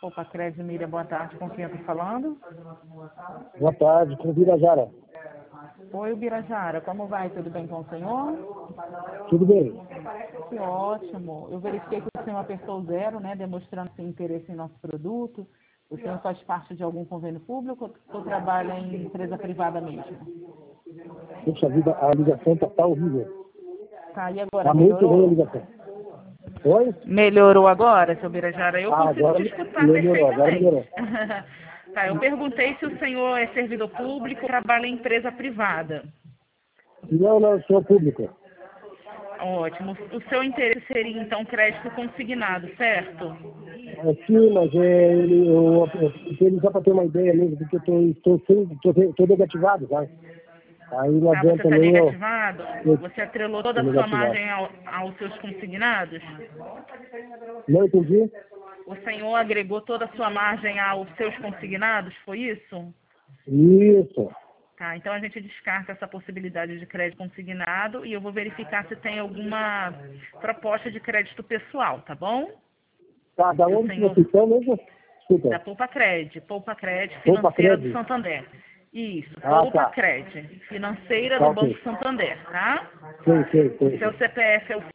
Opa, Crédito Miriam, boa tarde. Com quem eu estou falando? Boa tarde, com o Birajara. Oi, Birajara. Como vai? Tudo bem com o senhor? Tudo bem? Que ótimo. Eu verifiquei que o senhor apertou 0, né? Demonstrando seu interesse em nosso produto. O senhor faz parte de algum convênio público ou trabalha em empresa privada mesmo? Puxa vida, a ligação tá horrível. Tá, e agora? Tá muito ruim a Melhorou? ligação. Oi? Melhorou agora, seu Birajara? Eu consigo Agora te escutar melhorou, agora perfeitamente. melhorou. Tá, eu perguntei se o senhor é servidor público ou trabalha em empresa privada. Não, eu sou público. Ótimo. O seu interesse seria, então, crédito consignado, certo? Sim, mas eu queria só para ter uma ideia mesmo, porque eu tô negativado, sabe? Aí não Tá, você adianta está nem negativado? eu Você atrelou toda tô a sua negativado. margem aos seus consignados? Não entendi? O senhor agregou toda a sua margem aos seus consignados, foi isso? Isso. Tá, então a gente descarta essa possibilidade de crédito consignado e eu vou verificar se tem alguma proposta de crédito pessoal, tá bom? Tá, da Se o onde que senhor... vocês estão mesmo? Da Desculpa. Poupa Crédito Poupa financeira do Crédito? Santander. Isso, Ah, Poupa tá. Crédito, financeira Tá do ok. Banco Santander, tá? O seu Sei. CPF é o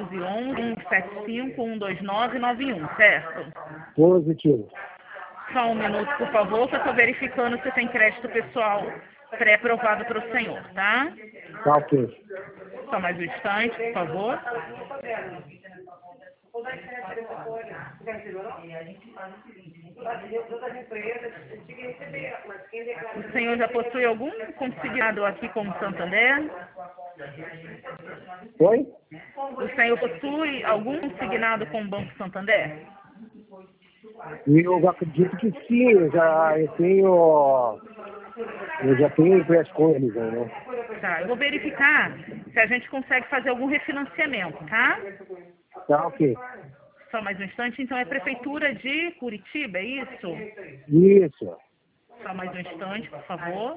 711-175-12991, certo? Positivo. Só um minuto, por favor, que eu estou verificando se tem crédito pessoal pré-aprovado para o senhor, tá? Tá ok. Só mais um instante, por favor. O senhor já possui algum consignado aqui como Santander? Oi? O senhor possui algum consignado com o Banco Santander? E eu acredito que sim, eu já tenho empréstimo com eles aí, né? Tá, eu vou verificar se a gente consegue fazer algum refinanciamento, tá? Tá ok. Só mais um instante. Então, é Prefeitura de Curitiba, é isso? Isso. Só mais um instante, por favor.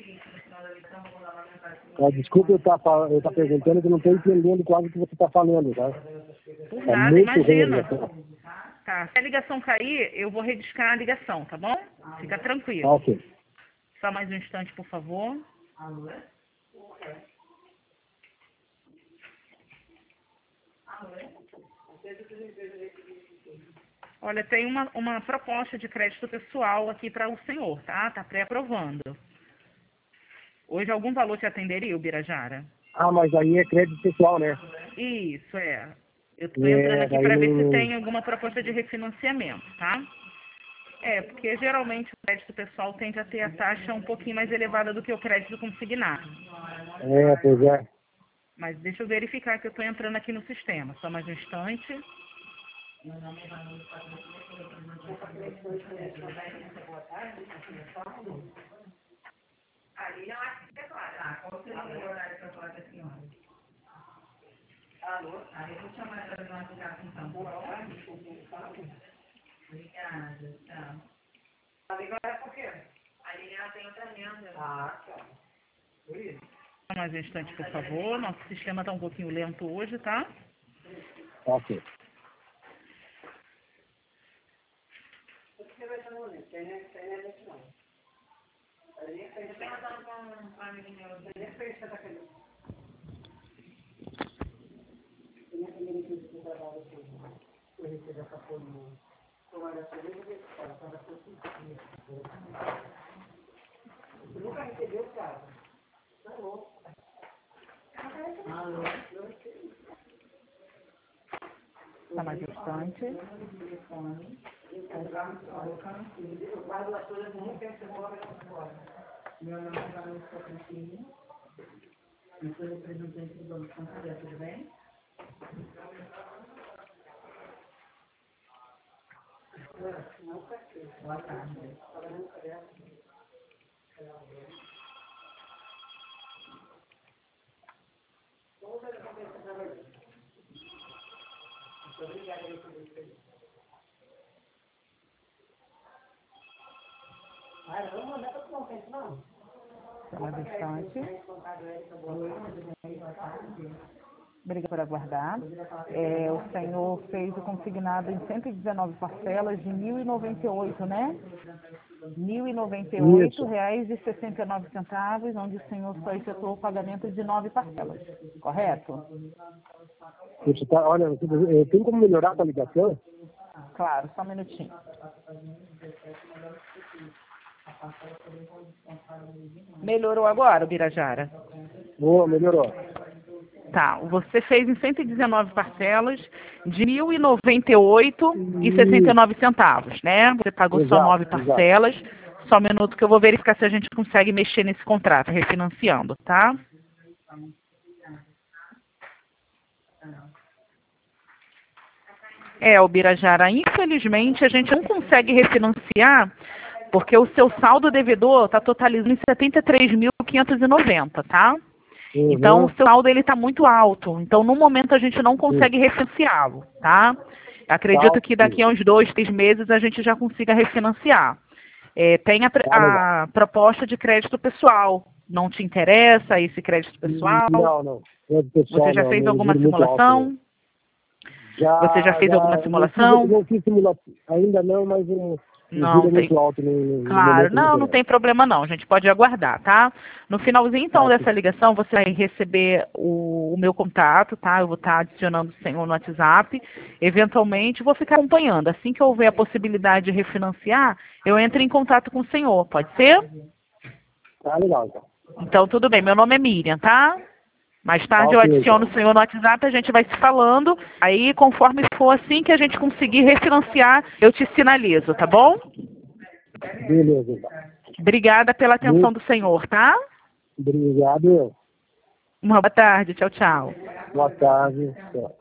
Desculpa eu tá perguntando que eu não estou entendendo quase o que você está falando, tá? Por Tá nada, muito ruim a imagina. ligação. Tá, se a ligação cair, eu vou rediscar a ligação, tá bom? Fica Tá tranquilo. ok. Só mais um instante, por favor. Olha, tem uma proposta de crédito pessoal aqui para o senhor, tá? Tá pré-aprovando. Hoje algum valor te atenderia, Birajara? Ah, mas aí é crédito pessoal, né? Isso, é. Eu estou entrando aqui Daí para ver se não... tem alguma proposta de refinanciamento, tá? É, porque geralmente o crédito pessoal tende a ter a taxa um pouquinho mais elevada do que o crédito consignado. Pois é. Mas deixa eu verificar que eu estou entrando aqui no sistema. Só mais um instante. Só mais um instante, por favor. Nosso sistema está um pouquinho lento hoje, tá? Tá ok. Só mais um instante. Só mais um instante. Obrigada por aguardar. O senhor fez o consignado em 119 parcelas de R$ 1.098, né? R$ 1.098,69, onde o senhor só efetuou o pagamento de 9 parcelas, correto? Olha, tem como melhorar a ligação? Claro, só um minutinho. Melhorou agora, Birajara? Boa, melhorou. Tá, você fez em 119 parcelas de R$ 1.098,69, né? Você pagou só 9 parcelas. Só um minuto que eu vou verificar se a gente consegue mexer nesse contrato, refinanciando, tá? O Birajara, infelizmente a gente não consegue refinanciar porque o seu saldo devedor está totalizando em 73.590, tá? Então, o seu saldo está muito alto. Então, no momento, a gente não consegue refinanciá-lo, tá? Acredito que daqui a uns 2, 3 meses a gente já consiga refinanciar. Tem a proposta de crédito pessoal. Não te interessa esse crédito pessoal? Não. Você já fez alguma simulação? Você já fez alguma simulação? Não fiz simulação. Ainda não, mas não tem. Muito alto claro, não tem problema não. A gente pode aguardar, tá? No finalzinho, então, dessa ligação, você vai receber o meu contato, tá? Eu vou estar adicionando o senhor no WhatsApp. Eventualmente, vou ficar acompanhando. Assim que houver a possibilidade de refinanciar, eu entro em contato com o senhor. Pode ser? Tá legal, então. Então, tudo bem. Meu nome é Miriam, tá? Mais tarde eu adiciono o senhor no WhatsApp, a gente vai se falando. Aí, conforme for assim que a gente conseguir refinanciar, eu te sinalizo, tá bom? Beleza, então. Obrigada pela atenção do senhor, tá? Obrigado. Uma boa tarde. Tchau, tchau. Boa tarde. Tchau.